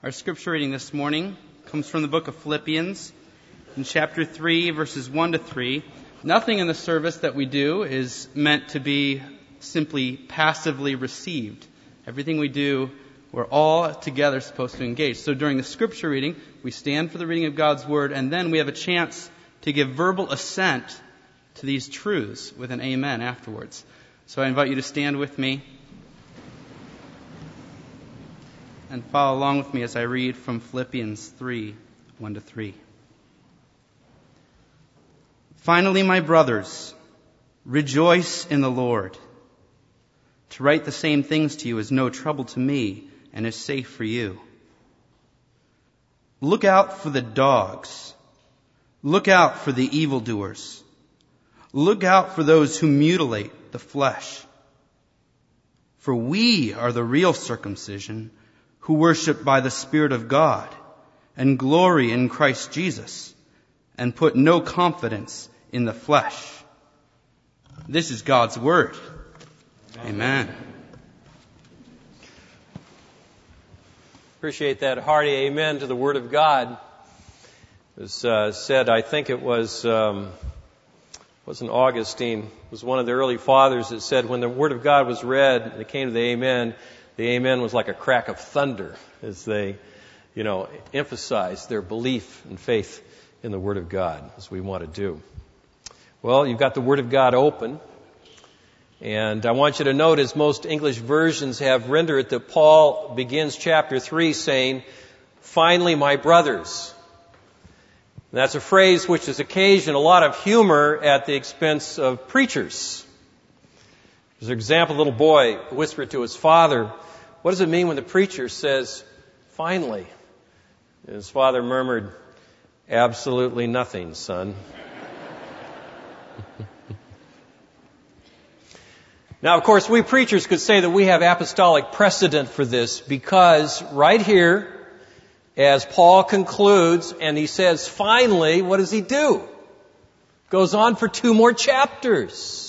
Our scripture reading this morning comes from the book of Philippians in chapter 3, verses 1 to 3. Nothing in the service that we do is meant to be simply passively received. Everything we do, we're all together supposed to engage. So during the scripture reading, we stand for the reading of God's Word, and then we have a chance to give verbal assent to these truths with an amen afterwards. So I invite you to stand with me and follow along with me as I read from Philippians 3, 1 to 3. Finally, my brothers, rejoice in the Lord. To write the same things to you is no trouble to me and is safe for you. Look out for the dogs. Look out for the evildoers. Look out for those who mutilate the flesh. For we are the real circumcision, who worship by the Spirit of God and glory in Christ Jesus and put no confidence in the flesh. This is God's Word. Amen. Appreciate that hearty amen to the Word of God. It was said, I think it wasn't Augustine, it was one of the early fathers that said when the Word of God was read and it came to the amen was like a crack of thunder as they, emphasized their belief and faith in the Word of God, as we want to do. Well, you've got the Word of God open, and I want you to notice most English versions have rendered it that Paul begins chapter 3 saying, finally, my brothers. And that's a phrase which has occasioned a lot of humor at the expense of preachers. There's an example, a little boy whispered to his father, what does it mean when the preacher says, finally? And his father murmured, absolutely nothing, son. Now, of course, we preachers could say that we have apostolic precedent for this because right here, as Paul concludes and he says, finally, what does he do? Goes on for 2 more chapters.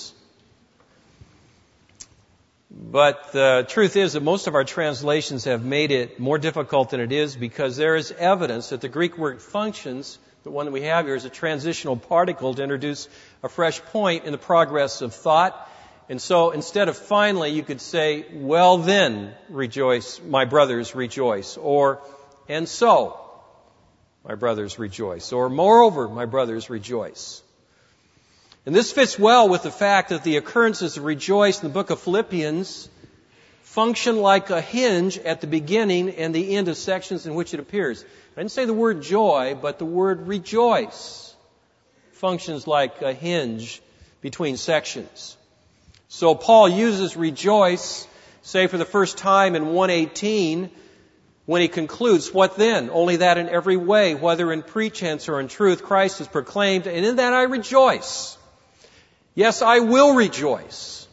But the truth is that most of our translations have made it more difficult than it is because there is evidence that the Greek word functions, the one that we have here, is a transitional particle to introduce a fresh point in the progress of thought. And so instead of finally, you could say, well then, rejoice, my brothers, rejoice. Or, and so, my brothers, rejoice. Or, moreover, my brothers, rejoice. And this fits well with the fact that the occurrences of rejoice in the book of Philippians function like a hinge at the beginning and the end of sections in which it appears. I didn't say the word joy, but the word rejoice functions like a hinge between sections. So Paul uses rejoice, say for the first time in 1:18, when he concludes, what then? Only that in every way, whether in pretense or in truth, Christ is proclaimed, and in that I rejoice. Yes, I will rejoice.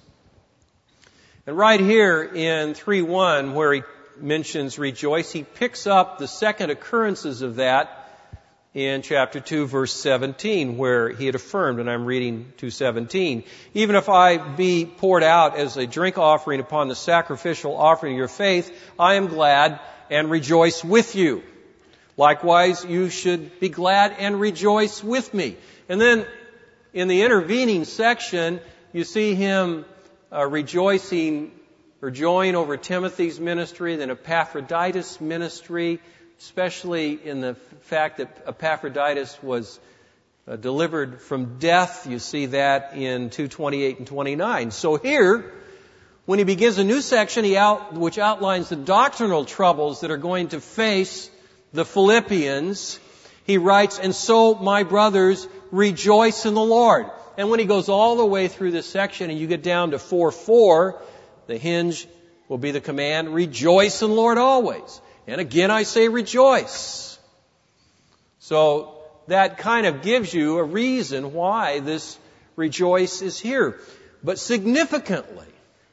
And right here in 3:1, where he mentions rejoice, he picks up the second occurrences of that in chapter 2, verse 17, where he had affirmed, and I'm reading 2:17, even if I be poured out as a drink offering upon the sacrificial offering of your faith, I am glad and rejoice with you. Likewise, you should be glad and rejoice with me. And then in the intervening section, you see him rejoicing or joying over Timothy's ministry, then Epaphroditus' ministry, especially in the fact that Epaphroditus was delivered from death. You see that in 2:28 and 29. So here, when he begins a new section which outlines the doctrinal troubles that are going to face the Philippians, he writes, and so, my brothers, rejoice in the Lord. And when he goes all the way through this section and you get down to 4:4, the hinge will be the command, rejoice in the Lord always. And again I say rejoice. So that kind of gives you a reason why this rejoice is here. But significantly,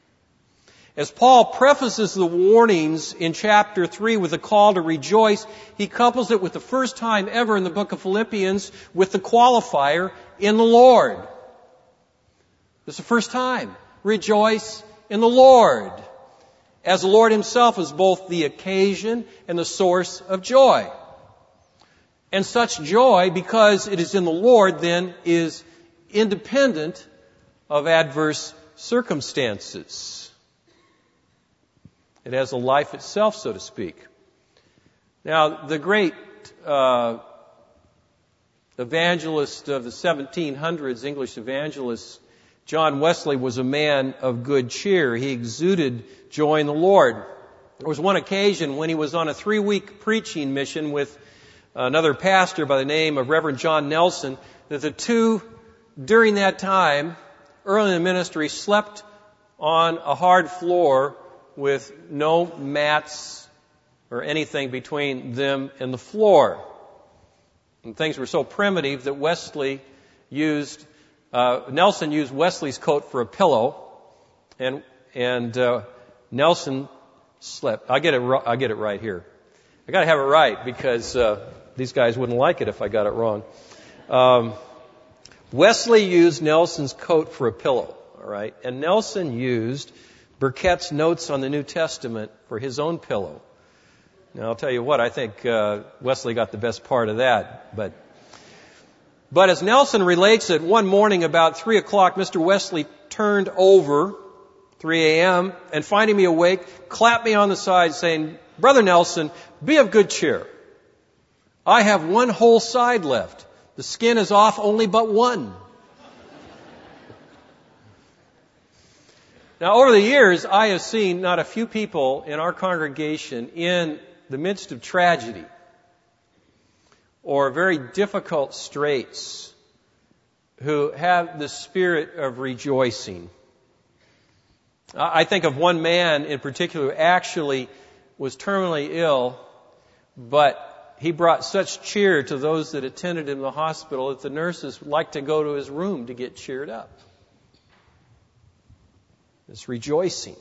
as Paul prefaces the warnings in chapter 3 with the call to rejoice, he couples it with the first time ever in the book of Philippians with the qualifier, in the Lord. This is the first time. Rejoice in the Lord. as the Lord Himself is both the occasion and the source of joy. And such joy, because it is in the Lord, then is independent of adverse circumstances. It has a life itself, so to speak. Now, the great evangelist of the 1700s, English evangelist, John Wesley, was a man of good cheer. He exuded joy in the Lord. There was one occasion when he was on a 3-week preaching mission with another pastor by the name of Reverend John Nelson, that the two, during that time, early in the ministry, slept on a hard floor with no mats or anything between them and the floor. And things were so primitive that Nelson used Wesley's coat for a pillow, and Nelson slept. I get it right here. I got to have it right because these guys wouldn't like it if I got it wrong. Wesley used Nelson's coat for a pillow, all right, and Nelson used Burkett's notes on the New Testament for his own pillow. Now, I'll tell you what, I think Wesley got the best part of that. But as Nelson relates it, one morning about 3 o'clock, Mr. Wesley turned over, 3 a.m., and finding me awake, clapped me on the side saying, "Brother Nelson, be of good cheer. I have one whole side left. The skin is off only but one." Now, over the years, I have seen not a few people in our congregation in the midst of tragedy or very difficult straits who have the spirit of rejoicing. I think of one man in particular who actually was terminally ill, but he brought such cheer to those that attended him in the hospital that the nurses liked to go to his room to get cheered up. It's rejoicing.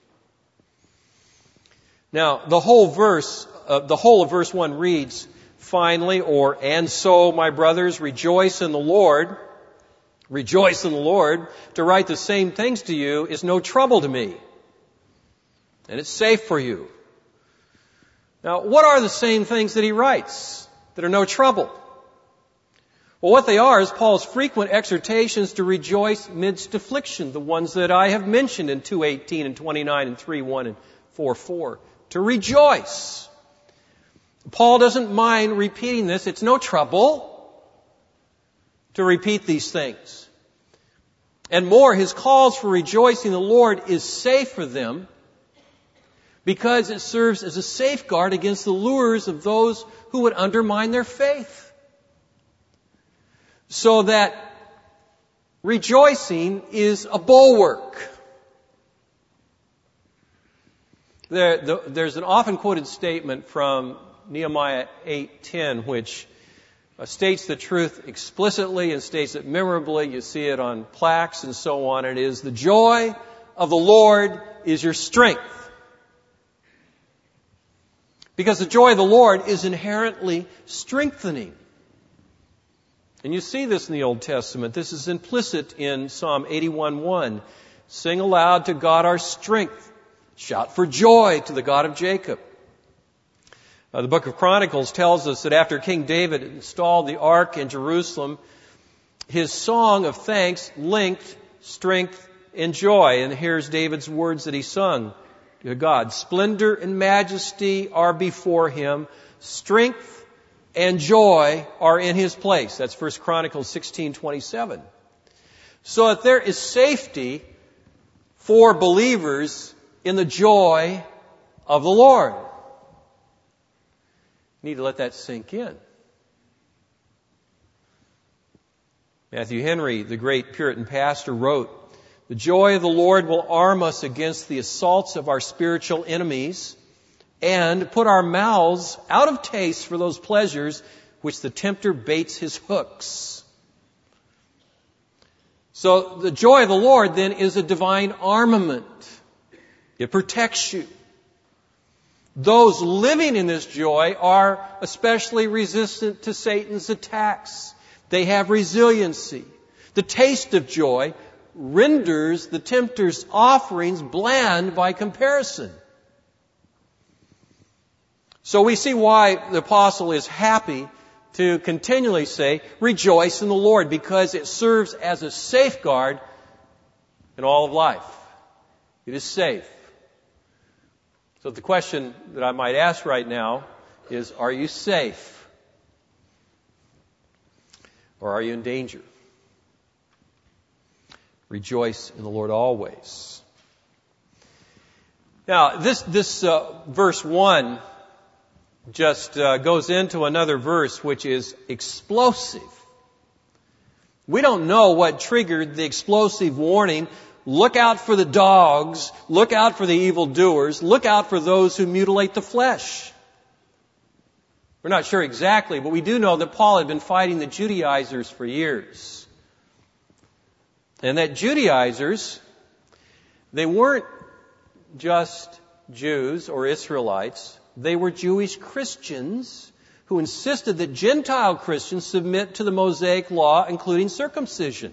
Now, the whole of verse 1 reads, "Finally," or "and so, my brothers, rejoice in the Lord." Rejoice in the Lord. To write the same things to you is no trouble to me, and it's safe for you. Now, what are the same things that he writes that are no trouble? Well, what they are is Paul's frequent exhortations to rejoice midst affliction, the ones that I have mentioned in 2:18 and 29 and 3:1 and 4:4. To rejoice. Paul doesn't mind repeating this. It's no trouble to repeat these things. And more, his calls for rejoicing in the Lord is safe for them because it serves as a safeguard against the lures of those who would undermine their faith. So that rejoicing is a bulwark. There's an often quoted statement from Nehemiah 8:10 which states the truth explicitly and states it memorably. You see it on plaques and so on. It is, "The joy of the Lord is your strength." Because the joy of the Lord is inherently strengthening. And you see this in the Old Testament. This is implicit in Psalm 81:1. "Sing aloud to God our strength. Shout for joy to the God of Jacob." The book of Chronicles tells us that after King David installed the ark in Jerusalem, his song of thanks linked strength and joy. And here's David's words that he sung to God. "Splendor and majesty are before him. Strength and joy are in his place." That's 1 Chronicles 16:27. So that there is safety for believers in the joy of the Lord. You need to let that sink in. Matthew Henry, the great Puritan pastor, wrote, "The joy of the Lord will arm us against the assaults of our spiritual enemies and put our mouths out of taste for those pleasures which the tempter baits his hooks." So the joy of the Lord then is a divine armament. It protects you. Those living in this joy are especially resistant to Satan's attacks. They have resiliency. The taste of joy renders the tempter's offerings bland by comparison. So we see why the apostle is happy to continually say, rejoice in the Lord, because it serves as a safeguard in all of life. It is safe. So the question that I might ask right now is, are you safe? Or are you in danger? Rejoice in the Lord always. Now, this verse 1 just goes into another verse which is explosive. We don't know what triggered the explosive warning. Look out for the dogs. Look out for the evildoers. Look out for those who mutilate the flesh. We're not sure exactly, but we do know that Paul had been fighting the Judaizers for years. And that Judaizers, they weren't just Jews or Israelites. They were Jewish Christians who insisted that Gentile Christians submit to the Mosaic law, including circumcision.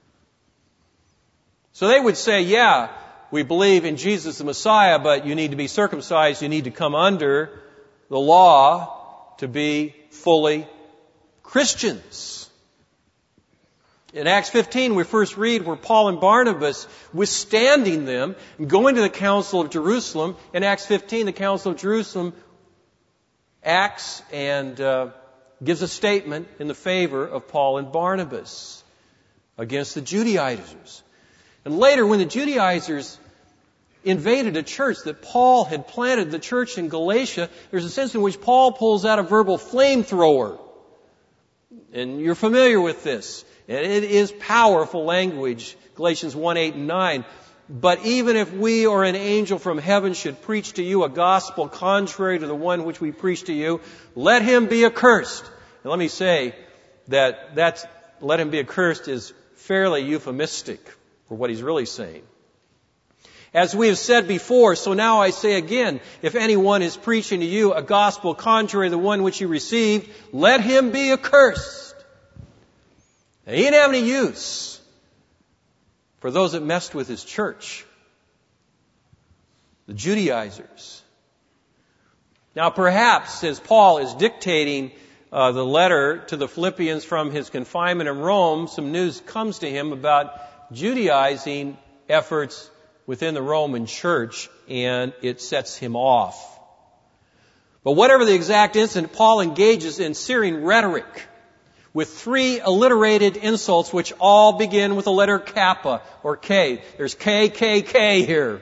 So they would say, yeah, we believe in Jesus the Messiah, but you need to be circumcised. You need to come under the law to be fully Christians. In Acts 15, we first read where Paul and Barnabas withstanding them and going to the Council of Jerusalem. In Acts 15, the Council of Jerusalem acts and gives a statement in the favor of Paul and Barnabas against the Judaizers. And later, when the Judaizers invaded a church that Paul had planted, the church in Galatia, there's a sense in which Paul pulls out a verbal flamethrower. And you're familiar with this. And it is powerful language, Galatians 1, 8, and 9. But even if we or an angel from heaven should preach to you a gospel contrary to the one which we preach to you, let him be accursed. And let me say that let him be accursed is fairly euphemistic for what he's really saying. As we have said before, so now I say again, if anyone is preaching to you a gospel contrary to the one which you received, let him be accursed. And he didn't have any use for those that messed with his church, the Judaizers. Now perhaps as Paul is dictating the letter to the Philippians from his confinement in Rome, some news comes to him about Judaizing efforts within the Roman church, and it sets him off. But whatever the exact incident, Paul engages in searing rhetoric with 3 alliterated insults which all begin with the letter kappa or K. There's K, K, K here.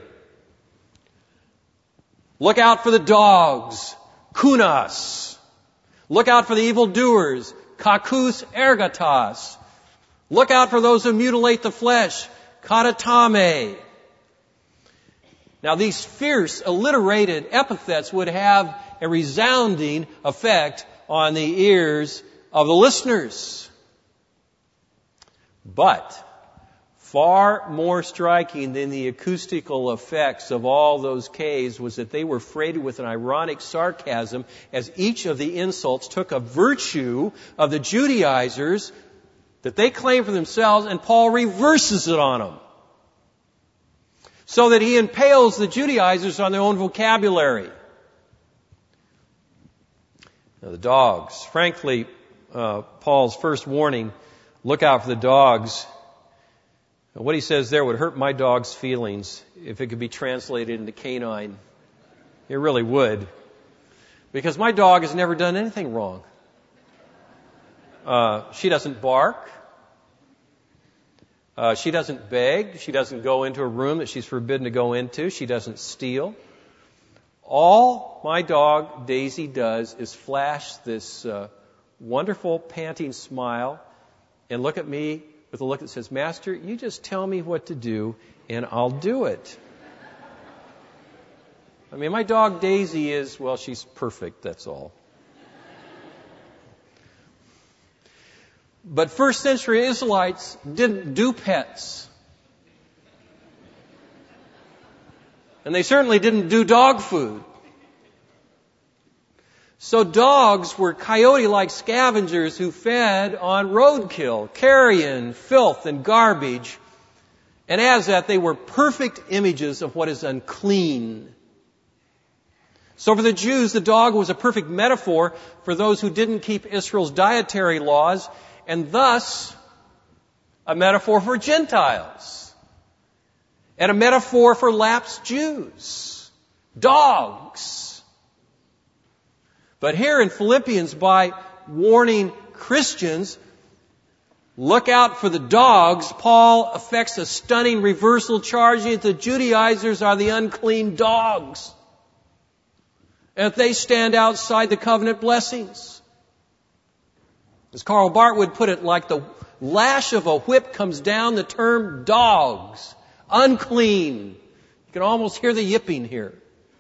Look out for the dogs, kunas. Look out for the evildoers, kakus ergatas. Look out for those who mutilate the flesh, katatame. Now these fierce alliterated epithets would have a resounding effect on the ears of the listeners. But far more striking than the acoustical effects of all those K's was that they were freighted with an ironic sarcasm as each of the insults took a virtue of the Judaizers that they claim for themselves, and Paul reverses it on them. So that he impales the Judaizers on their own vocabulary. Now the dogs. Frankly, Paul's first warning, look out for the dogs. What he says there would hurt my dog's feelings if it could be translated into canine. It really would. Because my dog has never done anything wrong. She doesn't bark. She doesn't beg. She doesn't go into a room that she's forbidden to go into. She doesn't steal. All my dog, Daisy, does is flash this wonderful panting smile and look at me with a look that says, Master, you just tell me what to do and I'll do it. I mean, my dog Daisy is, well, she's perfect, that's all. But first century Israelites didn't do pets. And they certainly didn't do dog food. So dogs were coyote-like scavengers who fed on roadkill, carrion, filth, and garbage. And as that, they were perfect images of what is unclean. So for the Jews, the dog was a perfect metaphor for those who didn't keep Israel's dietary laws, and thus a metaphor for Gentiles, and a metaphor for lapsed Jews. Dogs. But here in Philippians, by warning Christians, look out for the dogs, Paul effects a stunning reversal, charging that the Judaizers are the unclean dogs, and that they stand outside the covenant blessings. As Karl Barth would put it, like the lash of a whip comes down the term dogs, unclean. You can almost hear the yipping here.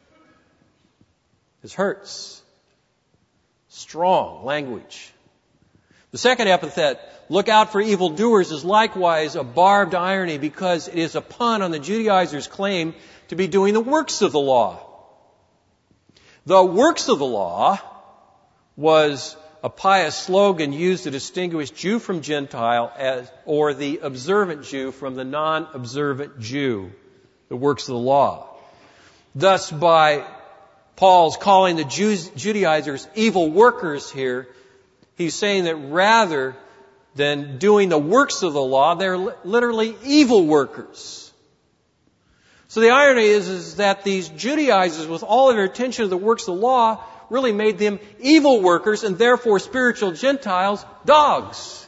This hurts. Strong language. The second epithet, look out for evildoers, is likewise a barbed irony because it is a pun on the Judaizers' claim to be doing the works of the law. The works of the law was a pious slogan used to distinguish Jew from Gentile, or the observant Jew from the non-observant Jew. The works of the law. Thus, by Paul's calling the Judaizers evil workers here, he's saying that rather than doing the works of the law, they're literally evil workers. So the irony is that these Judaizers, with all of their attention to the works of the law, really made them evil workers and therefore spiritual Gentiles dogs.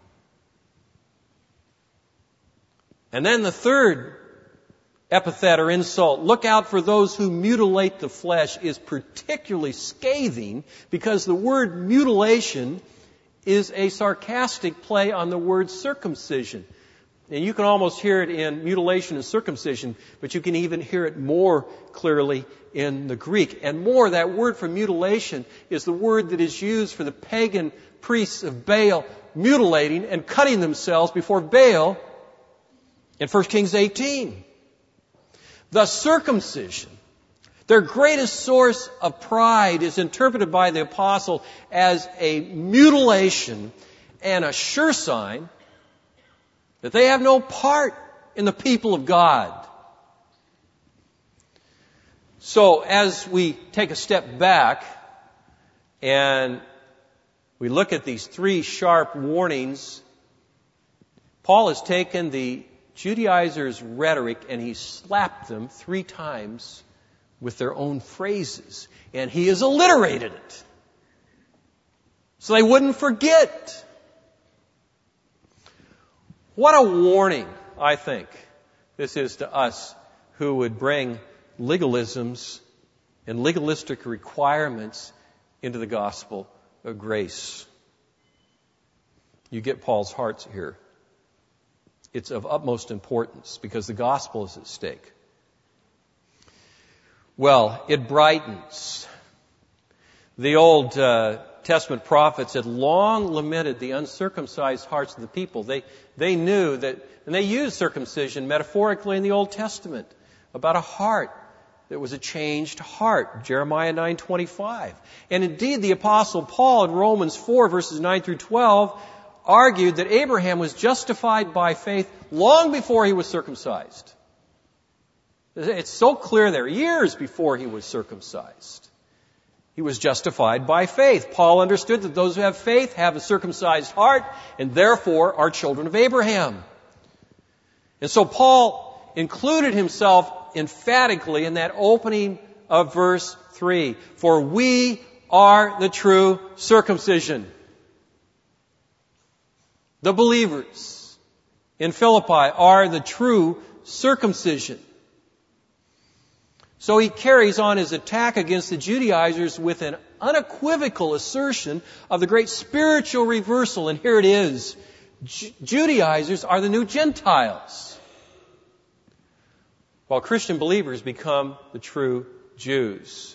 And then the third epithet or insult, look out for those who mutilate the flesh, is particularly scathing because the word mutilation is a sarcastic play on the word circumcision. And you can almost hear it in mutilation and circumcision, but you can even hear it more clearly in the Greek. And more, that word for mutilation is the word that is used for the pagan priests of Baal mutilating and cutting themselves before Baal in 1 Kings 18. The circumcision, their greatest source of pride, is interpreted by the apostle as a mutilation and a sure sign that they have no part in the people of God. So as we take a step back and we look at these three sharp warnings, Paul has taken the Judaizers' rhetoric and he slapped them 3 times with their own phrases. And he has alliterated it so they wouldn't forget. What a warning, I think, this is to us who would bring legalisms and legalistic requirements into the gospel of grace. You get Paul's heart here. It's of utmost importance because the gospel is at stake. Well, it brightens. The Old Testament prophets had long lamented the uncircumcised hearts of the people. They knew that, and they used circumcision metaphorically in the Old Testament about a heart that was a changed heart. Jeremiah 9:25. And indeed, the Apostle Paul in Romans 4 verses 9 through 12 argued that Abraham was justified by faith long before he was circumcised. It's so clear there, years before he was circumcised. He was justified by faith. Paul understood that those who have faith have a circumcised heart and therefore are children of Abraham. And so Paul included himself emphatically in that opening of verse 3. For we are the true circumcision. The believers in Philippi are the true circumcision. So he carries on his attack against the Judaizers with an unequivocal assertion of the great spiritual reversal. And here it is. Judaizers are the new Gentiles, while Christian believers become the true Jews.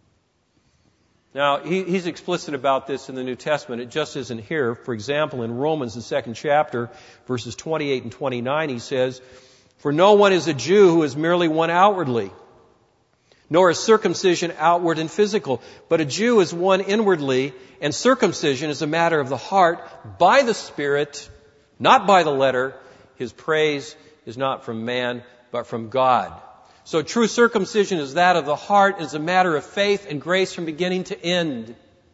Now, he's explicit about this in the New Testament. It just isn't here. For example, in Romans, the 2nd chapter, verses 28 and 29, he says, For no one is a Jew who is merely one outwardly, nor is circumcision outward and physical, but a Jew is one inwardly, and circumcision is a matter of the heart, by the Spirit, not by the letter. His praise is not from man, but from God. So true circumcision is that of the heart, is a matter of faith and grace from beginning to end.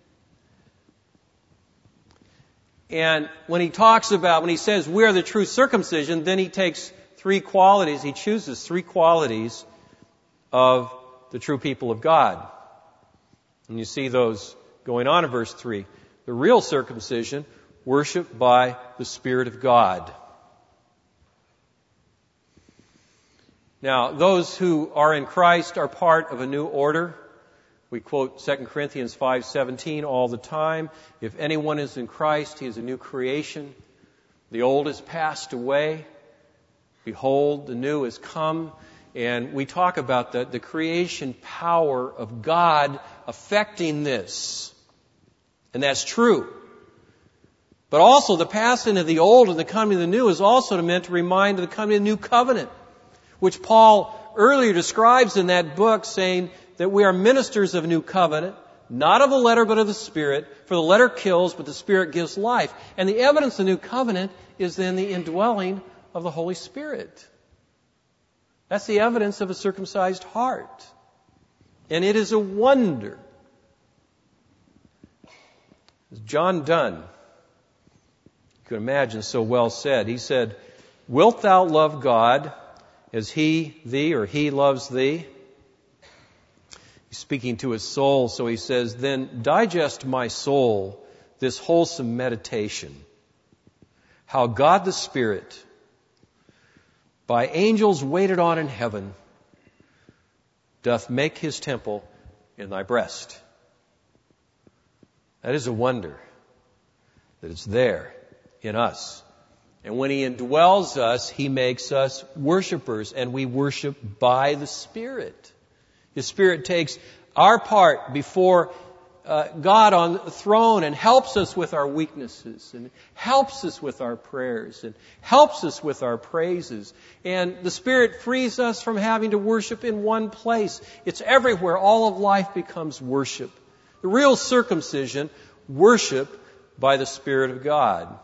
And when he says we are the true circumcision, then he takes three qualities, he chooses three qualities of the true people of God. And you see those going on in verse 3. The real circumcision, worshiped by the Spirit of God. Now, those who are in Christ are part of a new order. We quote 2 Corinthians 5:17 all the time. If anyone is in Christ, he is a new creation. The old has passed away. Behold, the new has come. And we talk about the creation power of God affecting this. And that's true. But also the passing of the old and the coming of the new is also meant to remind of the coming of the new covenant, which Paul earlier describes in that book, saying that we are ministers of a new covenant, not of the letter but of the Spirit, for the letter kills but the Spirit gives life. And the evidence of the new covenant is then the indwelling of the Holy Spirit. That's the evidence of a circumcised heart. And it is a wonder. As John Donne, you can imagine, so well said. He said, "Wilt thou love God as He thee or He loves thee?" He's speaking to his soul, so he says, "Then digest, my soul, this wholesome meditation, how God the Spirit, by angels waited on in heaven, doth make His temple in thy breast." That is a wonder that it's there in us. And when He indwells us, He makes us worshipers, and we worship by the Spirit. His Spirit takes our part before God on the throne and helps us with our weaknesses, and helps us with our prayers, and helps us with our praises. And the Spirit frees us from having to worship in one place. It's everywhere. All of life becomes worship. The real circumcision, worship by the Spirit of God.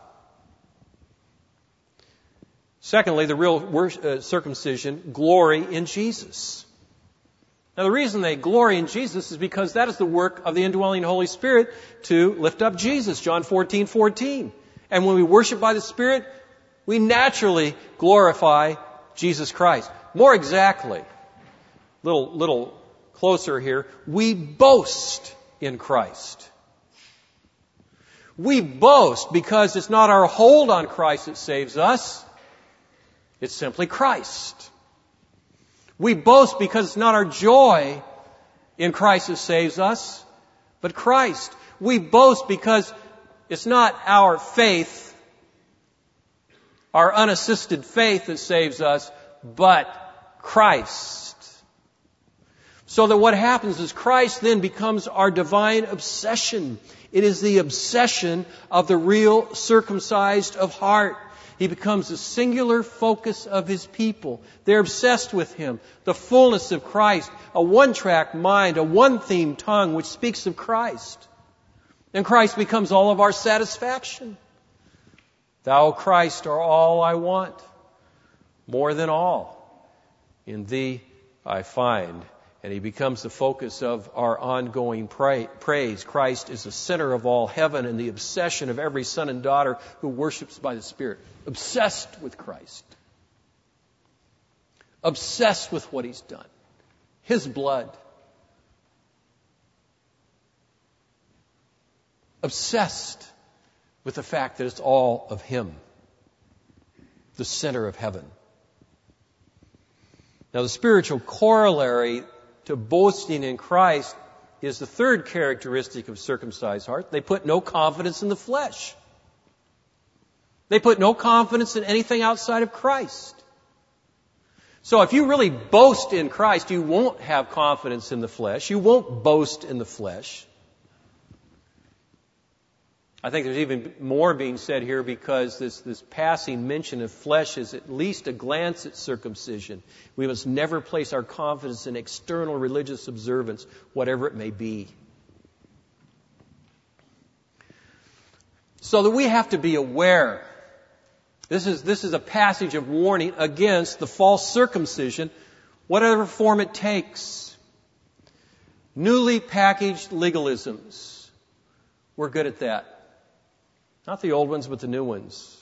Secondly, the real circumcision, glory in Jesus. Now, the reason they glory in Jesus is because that is the work of the indwelling Holy Spirit to lift up Jesus, John 14:14. And when we worship by the Spirit, we naturally glorify Jesus Christ. More exactly, little closer here, we boast in Christ. We boast because it's not our hold on Christ that saves us. It's simply Christ. We boast because it's not our joy in Christ that saves us, but Christ. We boast because it's not our faith, our unassisted faith that saves us, but Christ. So that what happens is Christ then becomes our divine obsession. It is the obsession of the real circumcised of heart. He becomes the singular focus of His people. They're obsessed with Him. The fullness of Christ. A one-track mind, a one-theme tongue which speaks of Christ. And Christ becomes all of our satisfaction. Thou, Christ, are all I want. More than all. In Thee I find. And He becomes the focus of our ongoing praise. Christ is the center of all heaven and the obsession of every son and daughter who worships by the Spirit. Obsessed with Christ. Obsessed with what He's done. His blood. Obsessed with the fact that it's all of Him. The center of heaven. Now, the spiritual corollary to boasting in Christ is the third characteristic of circumcised heart. They put no confidence in the flesh. They put no confidence in anything outside of Christ. So if you really boast in Christ, you won't have confidence in the flesh. You won't boast in the flesh. I think there's even more being said here because this passing mention of flesh is at least a glance at circumcision. We must never place our confidence in external religious observance, whatever it may be. So that we have to be aware. This is a passage of warning against the false circumcision whatever form it takes. Newly packaged legalisms. We're good at that. Not the old ones, but the new ones.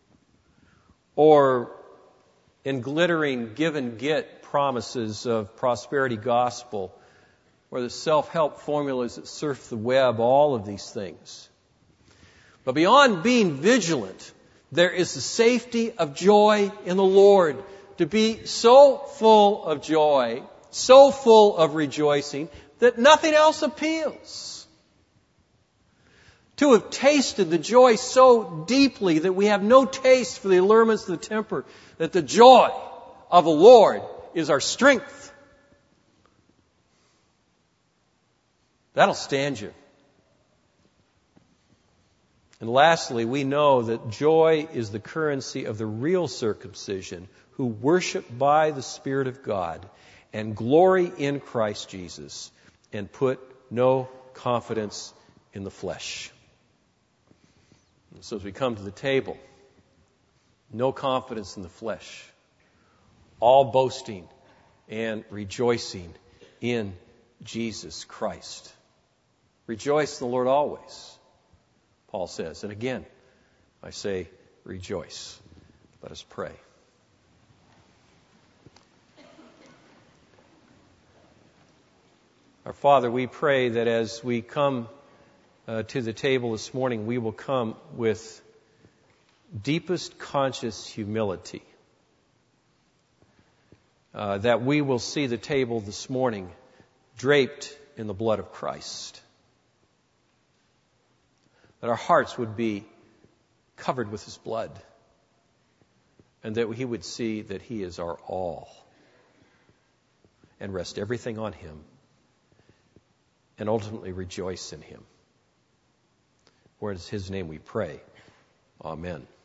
Or in glittering give and get promises of prosperity gospel, or the self-help formulas that surf the web, all of these things. But beyond being vigilant, there is the safety of joy in the Lord. To be so full of joy, so full of rejoicing, that nothing else appeals. To have tasted the joy so deeply that we have no taste for the allurements of the temper, that the joy of the Lord is our strength. That'll stand you. And lastly, we know that joy is the currency of the real circumcision who worship by the Spirit of God and glory in Christ Jesus and put no confidence in the flesh. And so as we come to the table, no confidence in the flesh, all boasting and rejoicing in Jesus Christ. Rejoice in the Lord always, Paul says. And again, I say rejoice. Let us pray. Our Father, we pray that as we come to the table this morning, we will come with deepest conscious humility. That we will see the table this morning draped in the blood of Christ. That our hearts would be covered with His blood. And that He would see that He is our all. And rest everything on Him. And ultimately rejoice in Him. For it is His name we pray. Amen.